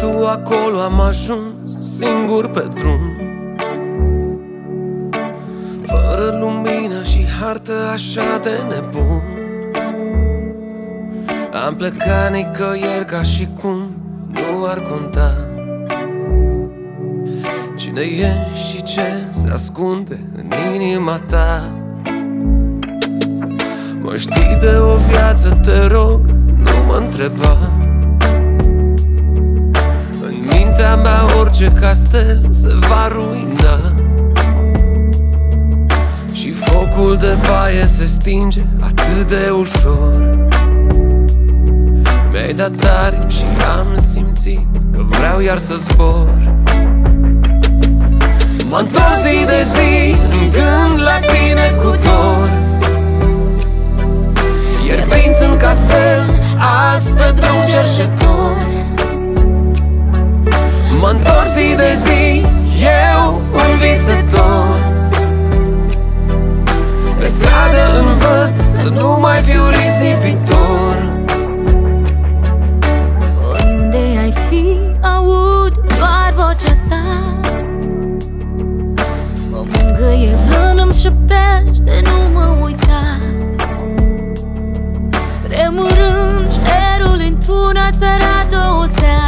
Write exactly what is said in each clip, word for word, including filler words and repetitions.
tu acolo am ajuns singur pe drum, fără lumină și hartă, așa de nebun. Am plecat nicăieri ca și cum nu ar conta cine e și ce se ascunde în inima ta. Mă știi de o viață, te rog, nu mă întreba. În mintea mea orice castel se va ruina și focul de baie se stinge atât de ușor. Mi-ai dat aripi și am simțit că vreau iar să zbor. M-a-ntorc zi de zi în gând la tine cu dor. Ieri prinț în castel, azi pe drum cerșetor. M-a-ntorc zi de zi, eu un visător. Pe stradă învăț să nu mai fiu risipitor. Oriunde ai fi, aud doar vocea ta. Mă mângâie blând, îmi șeptește, nu mă uita. Tremurând, cerul într-una ți arată o stea.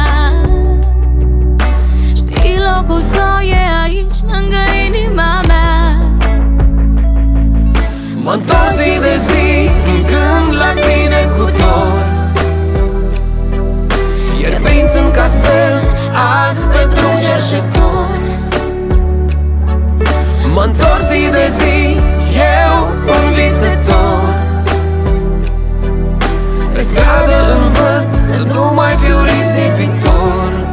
Știi, locul tău e aici, lângă inima mea. M-a-ntorc zi de zi în gând la tine cu dor. Ieri prinț în castel, azi pe drum cerșetor. M-a-ntorc zi de zi, eu un visător. Pe stradă învăț să nu mai fiu risipitor.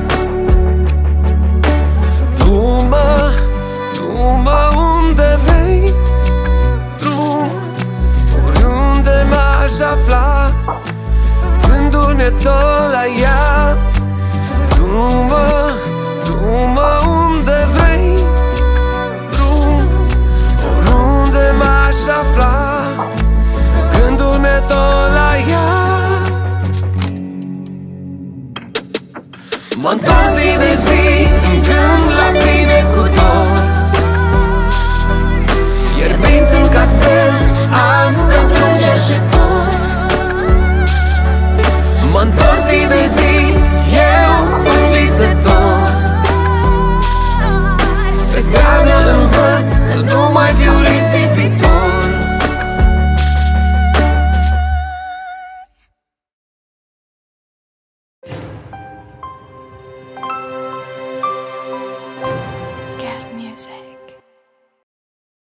Du-mă, du-mă unde vrei, drum, oriunde m-aș afla, gândul mi-e tot la ea. Du-mă, du-mă unde vrei, drum, oriunde m-aș afla, gândul mi-e tot la ea. M-a-ntorc zi de zi